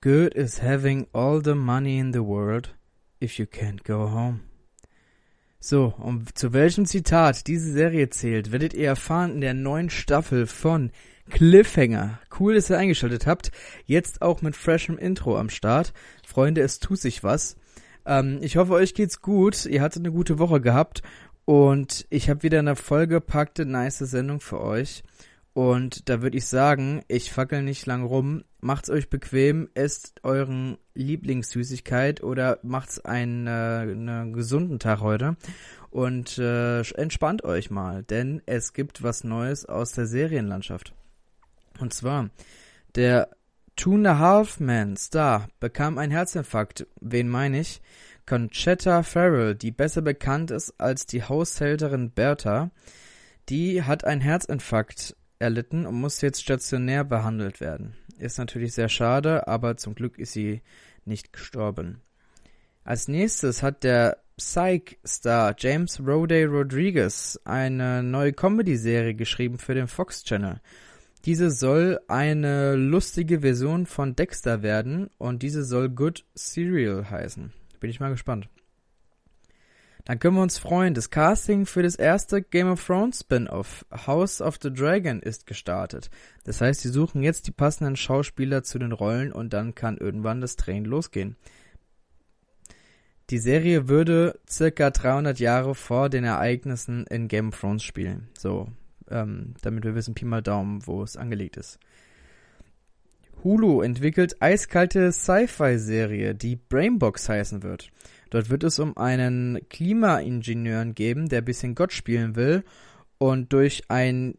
Good is having all the money in the world if you can't go home. So, und zu welchem Zitat diese Serie zählt, werdet ihr erfahren in der neuen Staffel von Cliffhanger. Cool, dass ihr eingeschaltet habt. Jetzt auch mit freshem Intro am Start. Freunde, es tut sich was. Ich hoffe, euch geht's gut. Ihr hattet eine gute Woche gehabt. Und ich habe wieder eine vollgepackte, nice Sendung für euch. Und da würde ich sagen, ich fackel nicht lang rum. Macht's euch bequem, esst euren Lieblingssüßigkeit oder macht's einen gesunden Tag heute. Und entspannt euch mal, denn es gibt was Neues aus der Serienlandschaft. Und zwar, der Two and a Half Men Star bekam einen Herzinfarkt. Wen meine ich? Conchetta Ferrell, die besser bekannt ist als die Haushälterin Bertha, die hat einen Herzinfarkt erlitten und muss jetzt stationär behandelt werden. Ist natürlich sehr schade, aber zum Glück ist sie nicht gestorben. Als nächstes hat der Psych-Star James Roday Rodriguez eine neue Comedy-Serie geschrieben für den Fox Channel. Diese soll eine lustige Version von Dexter werden und diese soll Good Serial heißen. Bin ich mal gespannt. Dann können wir uns freuen, das Casting für das erste Game of Thrones Spin-Off House of the Dragon ist gestartet. Das heißt, sie suchen jetzt die passenden Schauspieler zu den Rollen und dann kann irgendwann das Drehen losgehen. Die Serie würde circa 300 Jahre vor den Ereignissen in Game of Thrones spielen. So, damit wir wissen, Pi mal Daumen, wo es angelegt ist. Hulu entwickelt eiskalte Sci-Fi-Serie, die Brainbox heißen wird. Dort wird es um einen Klimaingenieur geben, der ein bisschen Gott spielen will und durch ein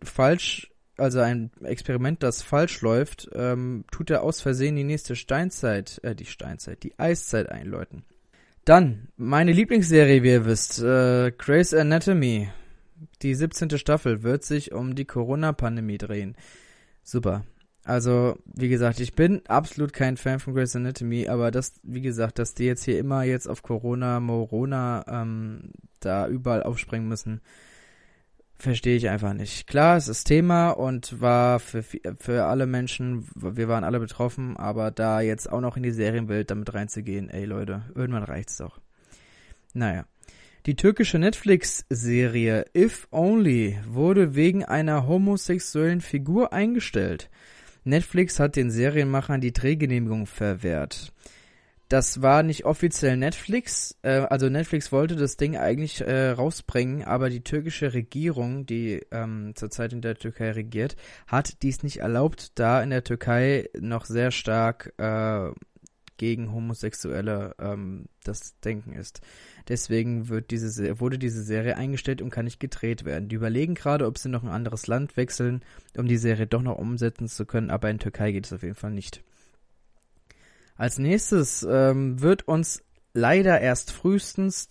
Experiment, das falsch läuft, tut er aus Versehen die nächste die Eiszeit einläuten. Dann, meine Lieblingsserie, wie ihr wisst, Grey's Anatomy. Die 17. Staffel wird sich um die Corona-Pandemie drehen. Super. Also, wie gesagt, ich bin absolut kein Fan von Grey's Anatomy, aber dass die jetzt hier immer auf Morona, da überall aufspringen müssen, verstehe ich einfach nicht. Klar, es ist Thema und war für alle Menschen, wir waren alle betroffen, aber da jetzt auch noch in die Serienwelt damit reinzugehen, ey Leute, irgendwann reicht's doch. Naja. Die türkische Netflix-Serie If Only wurde wegen einer homosexuellen Figur eingestellt. Netflix hat den Serienmachern die Drehgenehmigung verwehrt. Das war nicht offiziell Netflix, also Netflix wollte das Ding eigentlich rausbringen, aber die türkische Regierung, die zurzeit in der Türkei regiert, hat dies nicht erlaubt, da in der Türkei noch sehr stark gegen Homosexuelle das Denken ist. Deswegen wurde diese Serie eingestellt und kann nicht gedreht werden. Die überlegen gerade, ob sie noch ein anderes Land wechseln, um die Serie doch noch umsetzen zu können, aber in Türkei geht es auf jeden Fall nicht. Als nächstes wird uns leider erst frühestens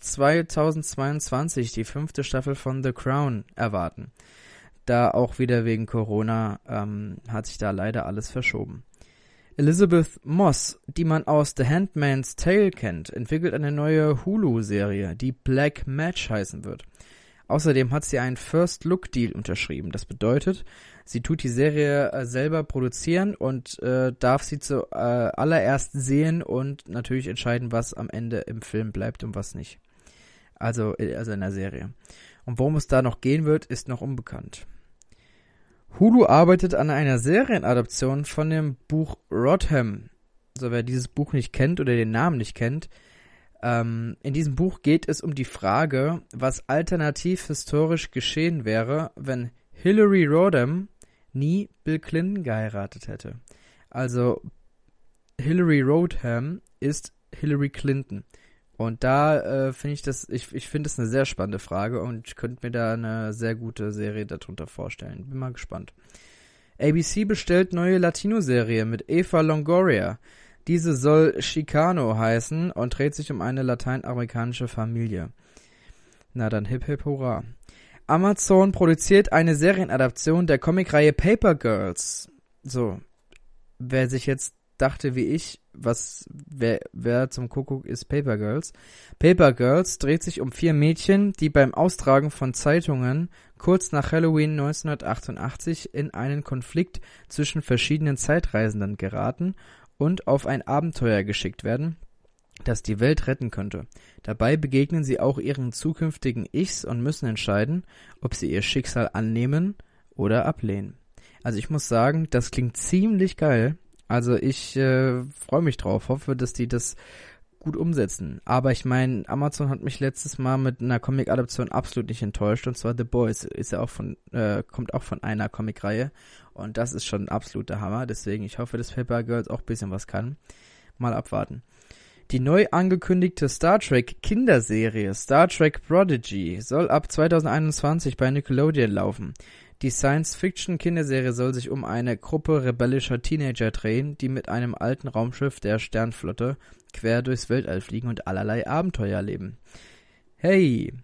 2022 die 5. Staffel von The Crown erwarten. Da auch wieder wegen Corona hat sich da leider alles verschoben. Elizabeth Moss, die man aus The Handmaid's Tale kennt, entwickelt eine neue Hulu-Serie, die Black Match heißen wird. Außerdem hat sie einen First-Look-Deal unterschrieben. Das bedeutet, sie tut die Serie selber produzieren und darf sie zuallererst sehen und natürlich entscheiden, was am Ende im Film bleibt und was nicht. Also in der Serie. Und worum es da noch gehen wird, ist noch unbekannt. Hulu arbeitet an einer Serienadaption von dem Buch Rodham. So, wer dieses Buch nicht kennt oder den Namen nicht kennt, in diesem Buch geht es um die Frage, was alternativ historisch geschehen wäre, wenn Hillary Rodham nie Bill Clinton geheiratet hätte. Also Hillary Rodham ist Hillary Clinton. Und da finde ich finde es eine sehr spannende Frage und ich könnte mir da eine sehr gute Serie darunter vorstellen. Bin mal gespannt. ABC bestellt neue Latino-Serie mit Eva Longoria. Diese soll Chicano heißen und dreht sich um eine lateinamerikanische Familie. Na dann hip hip hurra. Amazon produziert eine Serienadaption der Comicreihe Paper Girls. So, wer sich jetzt dachte wie ich, wer zum Kuckuck ist Paper Girls. Paper Girls dreht sich um 4 Mädchen, die beim Austragen von Zeitungen kurz nach Halloween 1988 in einen Konflikt zwischen verschiedenen Zeitreisenden geraten und auf ein Abenteuer geschickt werden, das die Welt retten könnte. Dabei begegnen sie auch ihren zukünftigen Ichs und müssen entscheiden, ob sie ihr Schicksal annehmen oder ablehnen. Also ich muss sagen, das klingt ziemlich geil. Also ich freue mich drauf, hoffe, dass die das gut umsetzen. Aber ich meine, Amazon hat mich letztes Mal mit einer Comic-Adaption absolut nicht enttäuscht. Und zwar The Boys ist ja auch kommt auch von einer Comic-Reihe. Und das ist schon ein absoluter Hammer. Deswegen, ich hoffe, dass Paper Girls auch ein bisschen was kann. Mal abwarten. Die neu angekündigte Star Trek Kinderserie Star Trek Prodigy soll ab 2021 bei Nickelodeon laufen. Die Science-Fiction-Kinderserie soll sich um eine Gruppe rebellischer Teenager drehen, die mit einem alten Raumschiff der Sternflotte quer durchs Weltall fliegen und allerlei Abenteuer erleben. Hey,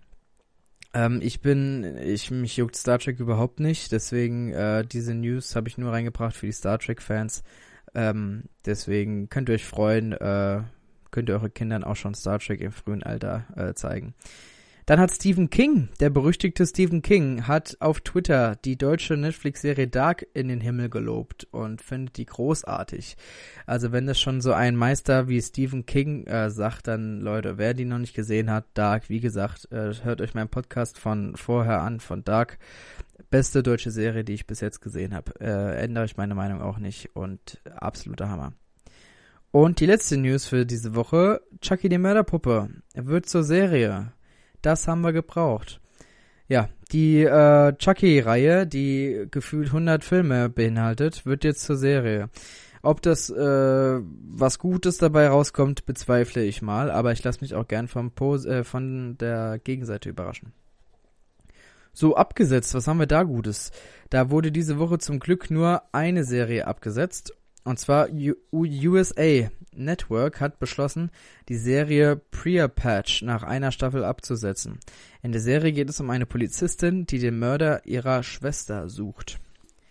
mich juckt Star Trek überhaupt nicht, deswegen diese News habe ich nur reingebracht für die Star Trek-Fans. Deswegen könnt ihr euch freuen, könnt ihr eure Kindern auch schon Star Trek im frühen Alter zeigen. Dann hat Stephen King, der berüchtigte Stephen King, hat auf Twitter die deutsche Netflix-Serie Dark in den Himmel gelobt und findet die großartig. Also wenn das schon so ein Meister wie Stephen King sagt, dann Leute, wer die noch nicht gesehen hat, Dark, wie gesagt, hört euch meinen Podcast von vorher an, von Dark. Beste deutsche Serie, die ich bis jetzt gesehen habe. Ändere ich meine Meinung auch nicht und absoluter Hammer. Und die letzte News für diese Woche, Chucky die Mörderpuppe wird zur Serie. Das haben wir gebraucht. Ja, die Chucky-Reihe, die gefühlt 100 Filme beinhaltet, wird jetzt zur Serie. Ob das was Gutes dabei rauskommt, bezweifle ich mal, aber ich lasse mich auch gern von der Gegenseite überraschen. So, abgesetzt, was haben wir da Gutes? Da wurde diese Woche zum Glück nur eine Serie abgesetzt. Und zwar USA Network hat beschlossen, die Serie Priya Patch nach einer Staffel abzusetzen. In der Serie geht es um eine Polizistin, die den Mörder ihrer Schwester sucht.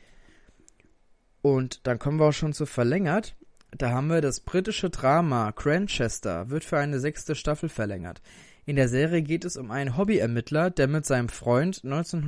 Und dann kommen wir auch schon zu verlängert. Da haben wir das britische Drama Grantchester, wird für eine 6. Staffel verlängert. In der Serie geht es um einen Hobbyermittler, der mit seinem Freund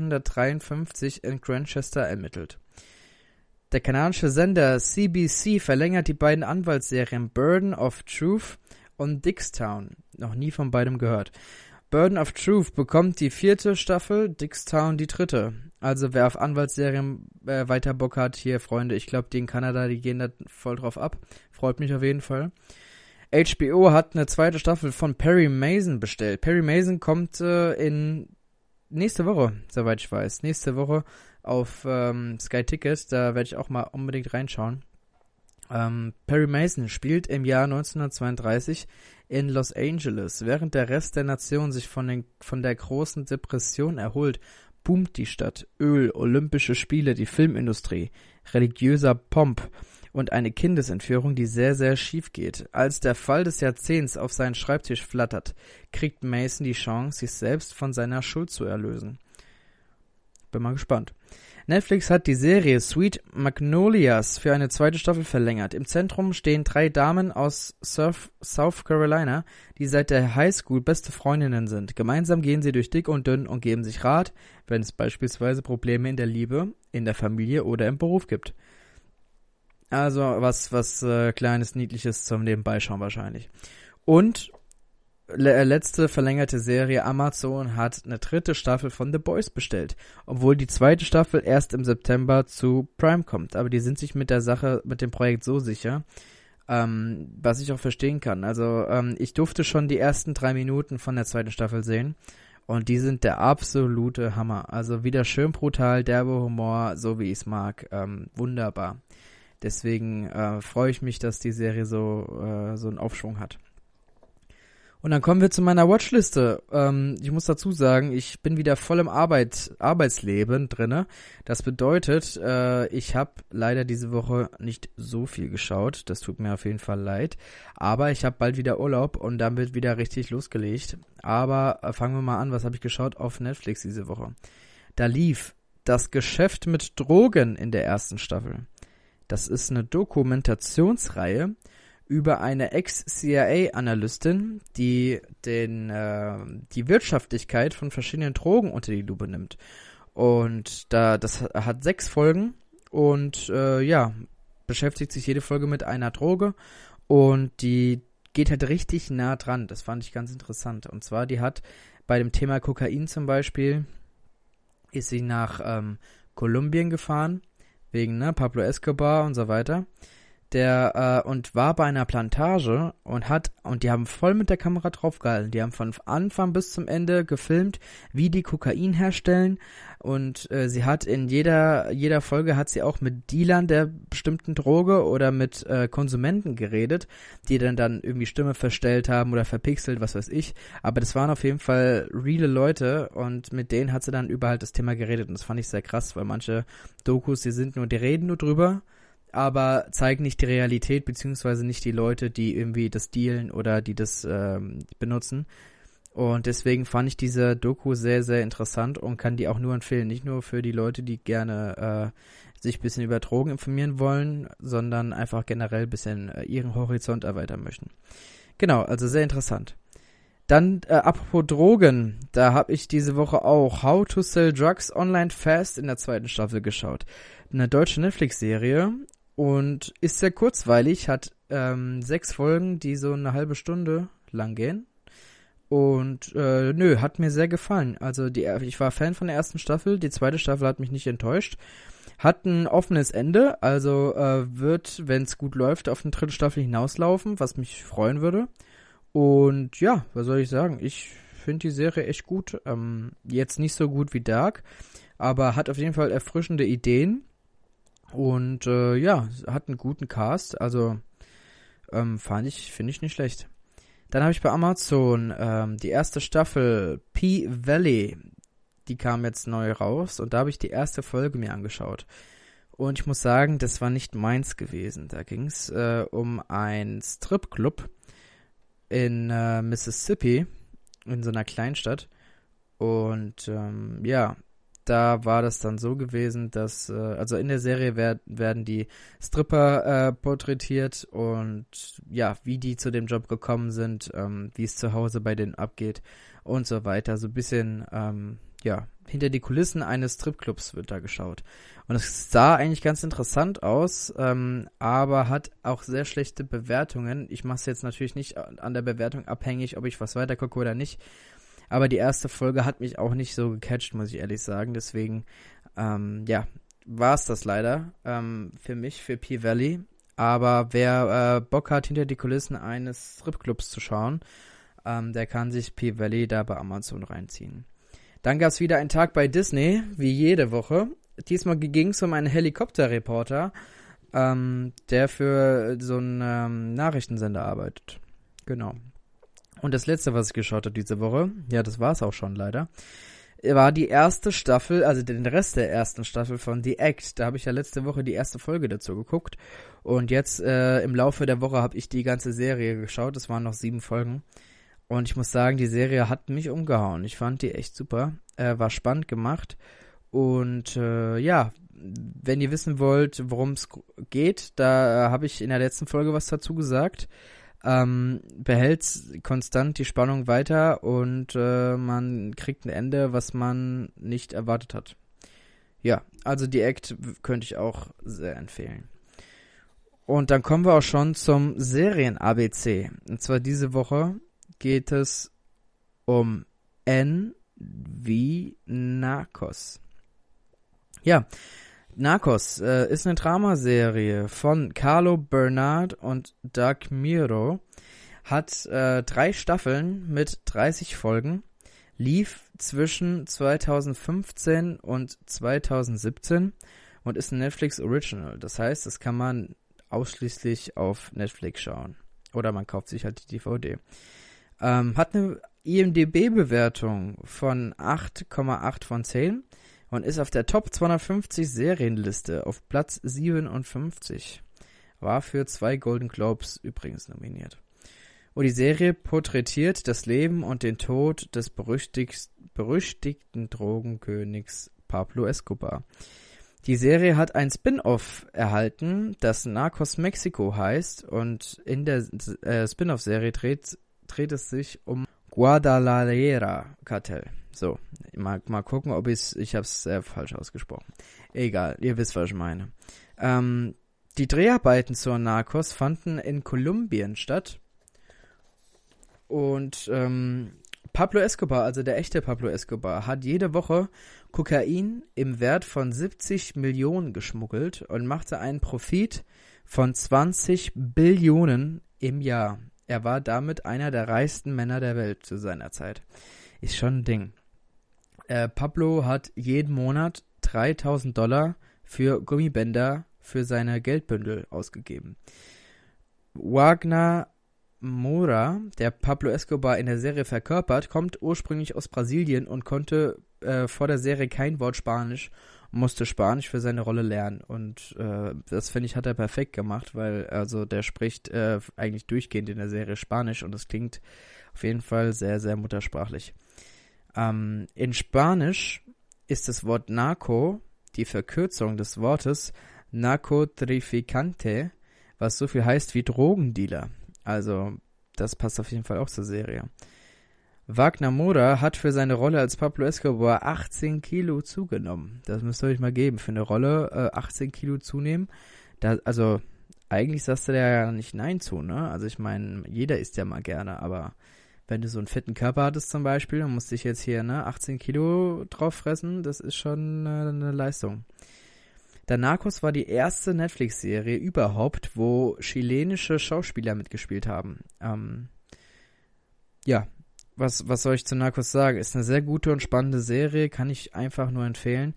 1953 in Grantchester ermittelt. Der kanadische Sender CBC verlängert die beiden Anwaltsserien Burden of Truth und Dickstown. Noch nie von beidem gehört. Burden of Truth bekommt die 4. Staffel, Dickstown die 3. Also wer auf Anwaltsserien weiter Bock hat, hier Freunde, ich glaube die in Kanada, die gehen da voll drauf ab. Freut mich auf jeden Fall. HBO hat eine 2. Staffel von Perry Mason bestellt. Perry Mason kommt in nächste Woche, soweit ich weiß. Nächste Woche auf Sky Ticket, da werde ich auch mal unbedingt reinschauen. Perry Mason spielt im Jahr 1932 in Los Angeles. Während der Rest der Nation sich von der großen Depression erholt, boomt die Stadt. Öl, Olympische Spiele, die Filmindustrie, religiöser Pomp und eine Kindesentführung, die sehr, sehr schief geht. Als der Fall des Jahrzehnts auf seinen Schreibtisch flattert, kriegt Mason die Chance, sich selbst von seiner Schuld zu erlösen. Bin mal gespannt. Netflix hat die Serie Sweet Magnolias für eine 2. Staffel verlängert. Im Zentrum stehen 3 Damen aus South Carolina, die seit der Highschool beste Freundinnen sind. Gemeinsam gehen sie durch dick und dünn und geben sich Rat, wenn es beispielsweise Probleme in der Liebe, in der Familie oder im Beruf gibt. Also was kleines, niedliches zum Nebenbeischauen wahrscheinlich. Und letzte verlängerte Serie, Amazon hat eine 3. Staffel von The Boys bestellt, obwohl die 2. Staffel erst im September zu Prime kommt. Aber die sind sich mit der Sache, mit dem Projekt so sicher, was ich auch verstehen kann. Also ich durfte schon die ersten 3 Minuten von der 2. Staffel sehen und die sind der absolute Hammer. Also wieder schön brutal, derbe Humor, so wie ich es mag, wunderbar. Deswegen freue ich mich, dass die Serie so einen Aufschwung hat. Und dann kommen wir zu meiner Watchliste. Ich muss dazu sagen, ich bin wieder voll im Arbeitsleben drinne. Das bedeutet, ich habe leider diese Woche nicht so viel geschaut. Das tut mir auf jeden Fall leid. Aber ich habe bald wieder Urlaub und dann wird wieder richtig losgelegt. Aber fangen wir mal an, was habe ich geschaut auf Netflix diese Woche? Da lief Das Geschäft mit Drogen in der 1. Staffel. Das ist eine Dokumentationsreihe über eine Ex-CIA-Analystin, die die Wirtschaftlichkeit von verschiedenen Drogen unter die Lupe nimmt. Und das hat 6 Folgen und beschäftigt sich jede Folge mit einer Droge und die geht halt richtig nah dran. Das fand ich ganz interessant. Und zwar, die hat bei dem Thema Kokain zum Beispiel, ist sie nach Kolumbien gefahren, wegen Pablo Escobar und so weiter. Und war bei einer Plantage und die haben voll mit der Kamera draufgehalten. Die haben von Anfang bis zum Ende gefilmt, wie die Kokain herstellen. Und sie hat in jeder Folge hat sie auch mit Dealern der bestimmten Droge oder mit Konsumenten geredet, die dann irgendwie Stimme verstellt haben oder verpixelt, was weiß ich. Aber das waren auf jeden Fall reale Leute und mit denen hat sie dann über halt das Thema geredet. Und das fand ich sehr krass, weil manche Dokus, die reden nur drüber, aber zeigen nicht die Realität, beziehungsweise nicht die Leute, die irgendwie das dealen oder die das benutzen. Und deswegen fand ich diese Doku sehr, sehr interessant und kann die auch nur empfehlen. Nicht nur für die Leute, die gerne sich ein bisschen über Drogen informieren wollen, sondern einfach generell ein bisschen ihren Horizont erweitern möchten. Genau, also sehr interessant. Dann, apropos Drogen, da habe ich diese Woche auch How to Sell Drugs Online Fast in der 2. Staffel geschaut. Eine deutsche Netflix-Serie und ist sehr kurzweilig, hat 6 Folgen, die so eine halbe Stunde lang gehen. Und hat mir sehr gefallen. Also ich war Fan von der 1. Staffel, die 2. Staffel hat mich nicht enttäuscht. Hat ein offenes Ende, also wird, wenn es gut läuft, auf eine 3. Staffel hinauslaufen, was mich freuen würde. Und ja, was soll ich sagen? Ich finde die Serie echt gut. Jetzt nicht so gut wie Dark, aber hat auf jeden Fall erfrischende Ideen. Und hat einen guten Cast. Also finde ich nicht schlecht. Dann habe ich bei Amazon die 1. Staffel P-Valley. Die kam jetzt neu raus. Und da habe ich die 1. Folge mir angeschaut. Und ich muss sagen, das war nicht meins gewesen. Da ging es um einen Stripclub in Mississippi, in so einer Kleinstadt. Und da war das dann so gewesen, dass, also in der Serie werden die Stripper porträtiert und ja, wie die zu dem Job gekommen sind, wie es zu Hause bei denen abgeht und so weiter. So ein bisschen, hinter die Kulissen eines Stripclubs wird da geschaut. Und es sah eigentlich ganz interessant aus, aber hat auch sehr schlechte Bewertungen. Ich mache es jetzt natürlich nicht an der Bewertung abhängig, ob ich was weitergucke oder nicht. Aber die 1. Folge hat mich auch nicht so gecatcht, muss ich ehrlich sagen. Deswegen, war es das leider für mich, für P-Valley. Aber wer Bock hat, hinter die Kulissen eines Stripclubs zu schauen, der kann sich P-Valley da bei Amazon reinziehen. Dann gab es wieder einen Tag bei Disney, wie jede Woche. Diesmal ging es um einen Helikopterreporter, der für so einen Nachrichtensender arbeitet. Genau. Und das letzte, was ich geschaut habe diese Woche, ja, das war es auch schon leider, war die 1. Staffel, also den Rest der 1. Staffel von The Act. Da habe ich ja letzte Woche die 1. Folge dazu geguckt. Und jetzt im Laufe der Woche habe ich die ganze Serie geschaut. Es waren noch 7 Folgen. Und ich muss sagen, die Serie hat mich umgehauen. Ich fand die echt super. War spannend gemacht. Und wenn ihr wissen wollt, worum es geht, da habe ich in der letzten Folge was dazu gesagt. Behält konstant die Spannung weiter und man kriegt ein Ende, was man nicht erwartet hat. Ja, also die Act könnte ich auch sehr empfehlen. Und dann kommen wir auch schon zum Serien-ABC. Und zwar diese Woche geht es um N wie Narcos. Ja, Narcos ist eine Dramaserie von Carlo Bernard und Doug Miro. Hat 3 Staffeln mit 30 Folgen. Lief zwischen 2015 und 2017 und ist ein Netflix Original. Das heißt, das kann man ausschließlich auf Netflix schauen. Oder man kauft sich halt die DVD. Hat eine IMDb-Bewertung von 8,8 von 10. Und ist auf der Top 250 Serienliste auf Platz 57. War für 2 Golden Globes übrigens nominiert. Und die Serie porträtiert das Leben und den Tod des berüchtigten Drogenkönigs Pablo Escobar. Die Serie hat ein Spin-off erhalten, das Narcos Mexico heißt. Und in der Spin-off-Serie dreht es sich um Guadalajara-Kartell. So, mal gucken, ob ich habe es falsch ausgesprochen. Egal, ihr wisst, was ich meine. Die Dreharbeiten zur Narcos fanden in Kolumbien statt. Und Pablo Escobar, also der echte Pablo Escobar, hat jede Woche Kokain im Wert von 70 Millionen geschmuggelt und machte einen Profit von 20 Billionen im Jahr. Er war damit einer der reichsten Männer der Welt zu seiner Zeit. Ist schon ein Ding. Pablo hat jeden Monat $3.000 für Gummibänder für seine Geldbündel ausgegeben. Wagner Moura, der Pablo Escobar in der Serie verkörpert, kommt ursprünglich aus Brasilien und konnte vor der Serie kein Wort Spanisch und musste Spanisch für seine Rolle lernen. Und das, finde ich, hat er perfekt gemacht, weil also der spricht eigentlich durchgehend in der Serie Spanisch und es klingt auf jeden Fall sehr, sehr muttersprachlich. In Spanisch ist das Wort Narco die Verkürzung des Wortes Narcotraficante, was so viel heißt wie Drogendealer. Also, das passt auf jeden Fall auch zur Serie. Wagner Moura hat für seine Rolle als Pablo Escobar 18 Kilo zugenommen. Das müsst ihr euch mal geben. Für eine Rolle 18 Kilo zunehmen. Also, eigentlich sagst du da ja nicht Nein zu, ne? Also, ich meine, jeder isst ja mal gerne, aber wenn du so einen fetten Körper hattest zum Beispiel und musst dich jetzt hier 18 Kilo drauf fressen, das ist schon eine Leistung. Der Narcos war die erste Netflix-Serie überhaupt, wo chilenische Schauspieler mitgespielt haben. Was soll ich zu Narcos sagen? Ist eine sehr gute und spannende Serie, kann ich einfach nur empfehlen,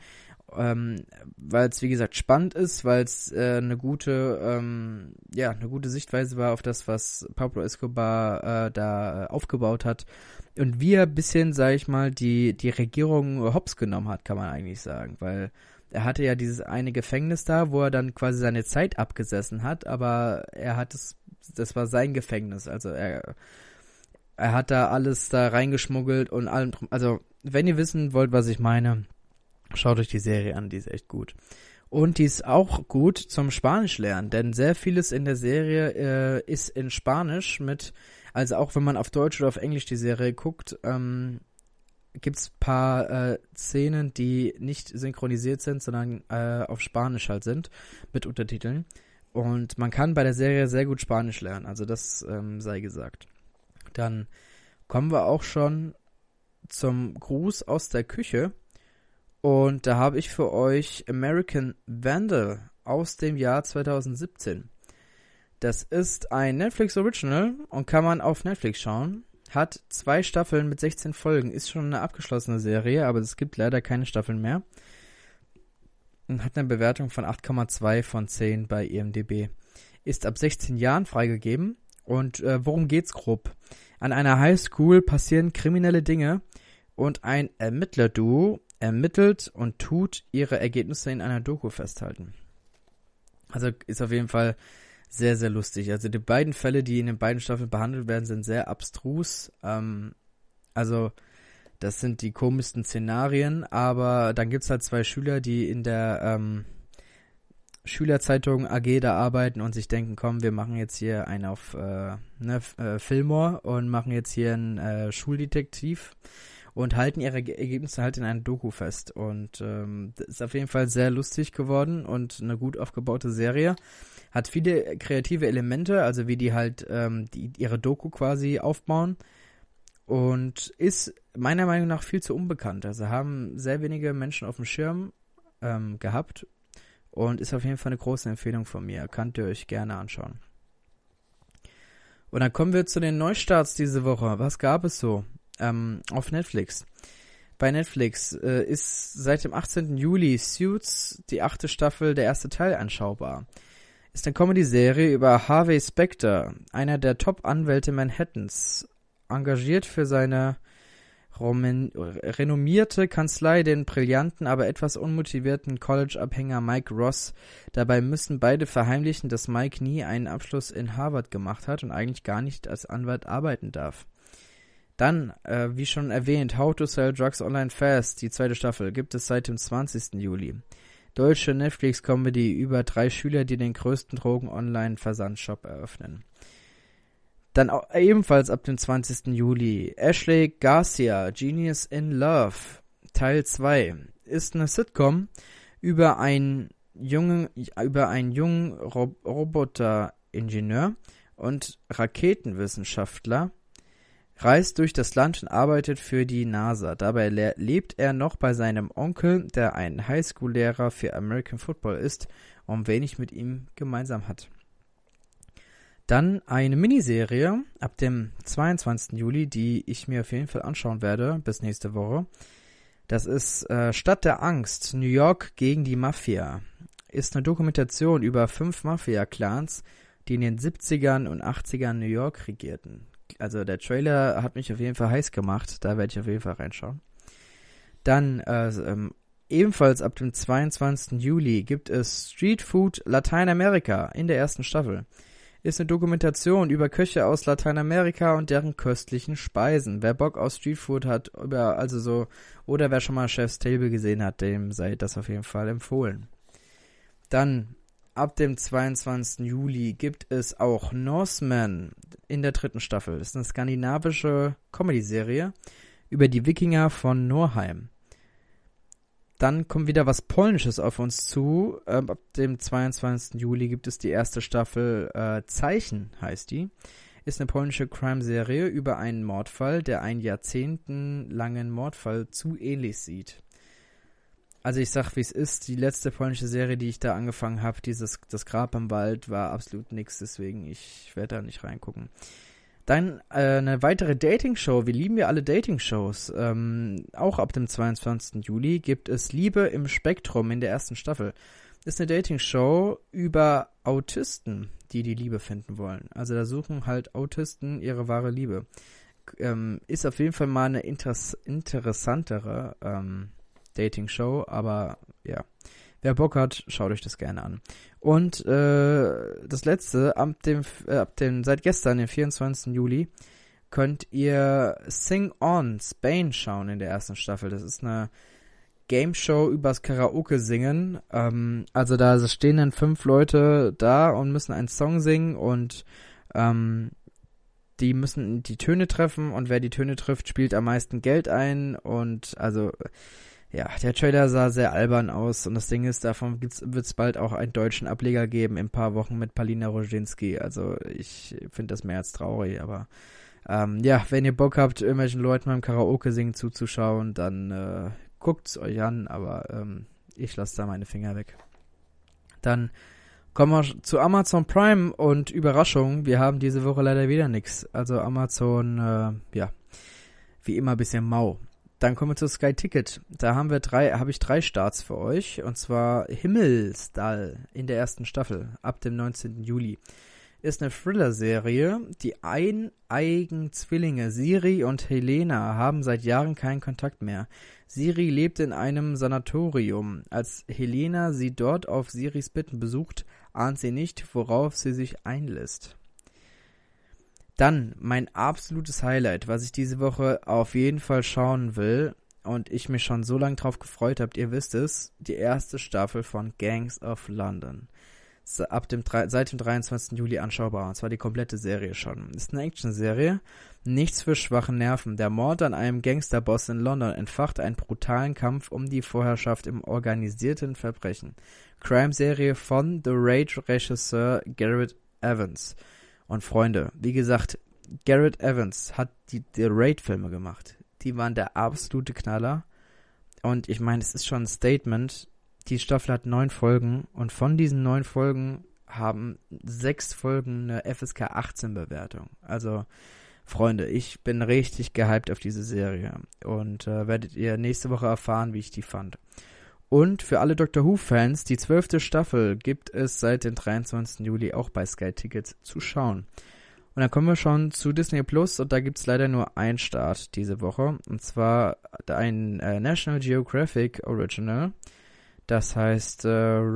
weil es, wie gesagt, spannend ist, weil es eine gute Sichtweise war auf das, was Pablo Escobar da aufgebaut hat und wie er ein bisschen, sag ich mal, die Regierung hops genommen hat, kann man eigentlich sagen, weil er hatte ja dieses eine Gefängnis da, wo er dann quasi seine Zeit abgesessen hat, aber das war sein Gefängnis, also er hat da alles da reingeschmuggelt und allem drum. Also, wenn ihr wissen wollt, was ich meine, schaut euch die Serie an, die ist echt gut. Und die ist auch gut zum Spanisch lernen, denn sehr vieles in der Serie ist in Spanisch also auch wenn man auf Deutsch oder auf Englisch die Serie guckt, gibt's ein paar Szenen, die nicht synchronisiert sind, sondern auf Spanisch halt sind, mit Untertiteln. Und man kann bei der Serie sehr gut Spanisch lernen, also das sei gesagt. Dann kommen wir auch schon zum Gruß aus der Küche. Und da habe ich für euch American Vandal aus dem Jahr 2017. Das ist ein Netflix Original und kann man auf Netflix schauen. Hat 2 Staffeln mit 16 Folgen. Ist schon eine abgeschlossene Serie, aber es gibt leider keine Staffeln mehr. Und hat eine Bewertung von 8,2 von 10 bei IMDb. Ist ab 16 Jahren freigegeben. Und worum geht's grob? An einer Highschool passieren kriminelle Dinge und ein Ermittlerduo ermittelt und tut ihre Ergebnisse in einer Doku festhalten. Also ist auf jeden Fall sehr, sehr lustig. Also die beiden Fälle, die in den beiden Staffeln behandelt werden, sind sehr abstrus. Also das sind die komischsten Szenarien, aber dann gibt's halt 2 Schüler, die in der Schülerzeitung AG da arbeiten und sich denken, komm, wir machen jetzt hier einen auf Fillmore und machen jetzt hier einen Schuldetektiv und halten ihre Ergebnisse halt in einer Doku fest. Und das ist auf jeden Fall sehr lustig geworden und eine gut aufgebaute Serie. Hat viele kreative Elemente, also wie die halt ihre Doku quasi aufbauen. Und ist meiner Meinung nach viel zu unbekannt. Also haben sehr wenige Menschen auf dem Schirm gehabt. Und ist auf jeden Fall eine große Empfehlung von mir. Könnt ihr euch gerne anschauen. Und dann kommen wir zu den Neustarts diese Woche. Was gab es so auf Netflix? Bei Netflix ist seit dem 18. Juli Suits, die 8. Staffel, der erste Teil anschaubar. Ist eine Comedy-Serie über Harvey Specter, einer der Top-Anwälte Manhattans, engagiert für seine renommierte Kanzlei den brillanten, aber etwas unmotivierten College-Abhänger Mike Ross. Dabei müssen beide verheimlichen, dass Mike nie einen Abschluss in Harvard gemacht hat und eigentlich gar nicht als Anwalt arbeiten darf. Dann, wie schon erwähnt, How to Sell Drugs Online Fast, die 2. Staffel, gibt es seit dem 20. Juli. Deutsche Netflix-Comedy über 3 Schüler, die den größten Drogen-Online-Versandshop eröffnen. Dann ebenfalls ab dem 20. Juli Ashley Garcia, Genius in Love, Teil 2. Ist eine Sitcom über ein jungen Roboteringenieur und Raketenwissenschaftler, reist durch das Land und arbeitet für die NASA. Dabei lebt er noch bei seinem Onkel, der ein Highschool-Lehrer für American Football ist und wenig mit ihm gemeinsam hat. Dann eine Miniserie ab dem 22. Juli, die ich mir auf jeden Fall anschauen werde, bis nächste Woche. Das ist Stadt der Angst, New York gegen die Mafia. Ist eine Dokumentation über 5 Mafia-Clans, die in den 70ern und 80ern New York regierten. Also der Trailer hat mich auf jeden Fall heiß gemacht, da werde ich auf jeden Fall reinschauen. Dann ebenfalls ab dem 22. Juli gibt es Street Food Lateinamerika in der ersten Staffel. Ist eine Dokumentation über Köche aus Lateinamerika und deren köstlichen Speisen. Wer Bock auf Streetfood hat, oder wer schon mal Chef's Table gesehen hat, dem sei das auf jeden Fall empfohlen. Dann ab dem 22. Juli gibt es auch Norseman in der 3. Staffel. Das ist eine skandinavische Comedy-Serie über die Wikinger von Norheim. Dann kommt wieder was Polnisches auf uns zu. Ab dem 22. Juli gibt es die erste Staffel, Zeichen heißt die. Ist eine polnische Crime-Serie über einen Mordfall, der einen jahrzehntelangen Mordfall zu ähnlich sieht. Also ich sag, wie es ist, die letzte polnische Serie, die ich da angefangen habe, das Grab im Wald, war absolut nix, deswegen ich werde da nicht reingucken. Dann eine weitere Dating-Show. Wir lieben ja alle Dating-Shows. Auch ab dem 22. Juli gibt es Liebe im Spektrum in der ersten Staffel. Ist eine Dating-Show über Autisten, die Liebe finden wollen. Also da suchen halt Autisten ihre wahre Liebe. Ist auf jeden Fall mal eine interessantere Dating-Show, aber ja. Wer Bock hat, schaut euch das gerne an. Und das letzte, seit gestern, den 24. Juli, könnt ihr Sing On Spain schauen in der ersten Staffel. Das ist eine Game-Show übers Karaoke-Singen. Also da stehen dann 5 Leute da und müssen einen Song singen und die müssen die Töne treffen und wer die Töne trifft, spielt am meisten Geld ein und also... Ja, der Trailer sah sehr albern aus und das Ding ist, davon wird es bald auch einen deutschen Ableger geben in ein paar Wochen mit Palina Roginski. Also ich finde das mehr als traurig, aber ja, wenn ihr Bock habt, irgendwelchen Leuten beim Karaoke singen zuzuschauen, dann guckt's euch an, aber ich lasse da meine Finger weg. Dann kommen wir zu Amazon Prime und Überraschung, wir haben diese Woche leider wieder nichts. Also Amazon, ja, wie immer ein bisschen mau. Dann kommen wir zu Sky Ticket. Da habe ich 3 Starts für euch. Und zwar Himmelsdal in der ersten Staffel ab dem 19. Juli. Ist eine Thriller-Serie. Die eineigen Zwillinge Siri und Helena haben seit Jahren keinen Kontakt mehr. Siri lebt in einem Sanatorium. Als Helena sie dort auf Siris Bitten besucht, ahnt sie nicht, worauf sie sich einlässt. Dann mein absolutes Highlight, was ich diese Woche auf jeden Fall schauen will und ich mich schon so lange drauf gefreut habe, ihr wisst es, die erste Staffel von Gangs of London. Seit dem 23. Juli anschaubar, und zwar die komplette Serie schon. Ist eine Action-Serie, nichts für schwache Nerven. Der Mord an einem Gangsterboss in London entfacht einen brutalen Kampf um die Vorherrschaft im organisierten Verbrechen. Crime-Serie von The Raid-Regisseur Gareth Evans. Und Freunde, wie gesagt, Gareth Evans hat die Raid-Filme gemacht. Die waren der absolute Knaller. Und ich meine, es ist schon ein Statement. Die Staffel hat 9 Folgen und von diesen 9 Folgen haben 6 Folgen eine FSK 18 Bewertung. Also, Freunde, ich bin richtig gehypt auf diese Serie. Und werdet ihr nächste Woche erfahren, wie ich die fand. Und für alle Doctor Who-Fans, die 12. Staffel gibt es seit dem 23. Juli auch bei Sky Tickets zu schauen. Und dann kommen wir schon zu Disney Plus und da gibt es leider nur einen Start diese Woche. Und zwar ein National Geographic Original. Das heißt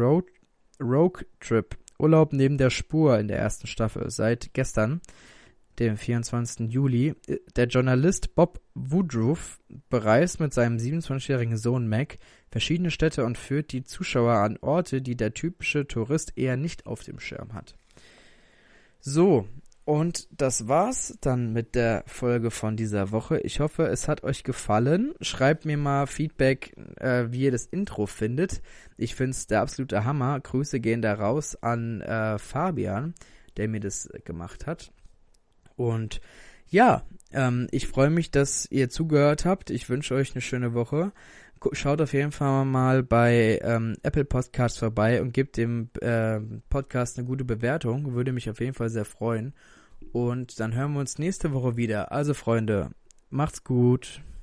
Rogue Trip, Urlaub neben der Spur in der ersten Staffel. Seit gestern, dem 24. Juli, der Journalist Bob Woodruff bereist mit seinem 27-jährigen Sohn Mac verschiedene Städte und führt die Zuschauer an Orte, die der typische Tourist eher nicht auf dem Schirm hat. So, Und das war's dann mit der Folge von dieser Woche. Ich hoffe, es hat euch gefallen. Schreibt mir mal Feedback, wie ihr das Intro findet. Ich find's der absolute Hammer. Grüße gehen da raus an Fabian, der mir das gemacht hat. Und ja, ich freue mich, dass ihr zugehört habt. Ich wünsche euch eine schöne Woche. Schaut auf jeden Fall mal bei Apple Podcasts vorbei und gebt dem Podcast eine gute Bewertung. Würde mich auf jeden Fall sehr freuen. Und dann hören wir uns nächste Woche wieder. Also Freunde, macht's gut.